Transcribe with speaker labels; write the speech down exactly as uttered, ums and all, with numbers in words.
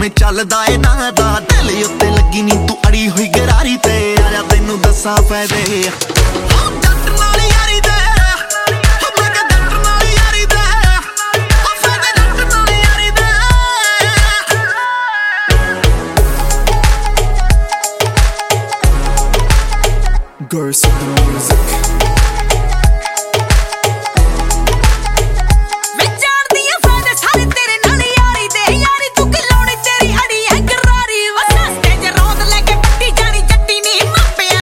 Speaker 1: ਕਿਵੇਂ ਚੱਲਦਾ ਏ ਨਾ ਦਾ ਦਿਲ ਉੱਤੇ ਲੱਗੀ ਨੀ ਤੂੰ ਅੜੀ ਹੋਈ ਗਰਾਰੀ ਤੇ ਆ ਜਾ ਤੈਨੂੰ ਦੱਸਾਂ ਫਾਇਦੇ ਜੱਟ ਨਾਲ ਯਾਰੀ ਦੇ ਮੈਂ ਕਿ ਜੱਟ ਨਾਲ ਯਾਰੀ ਦੇ ਉਹ ਫਾਇਦੇ ਜੱਟ ਨਾਲ ਯਾਰੀ ਦੇ Girls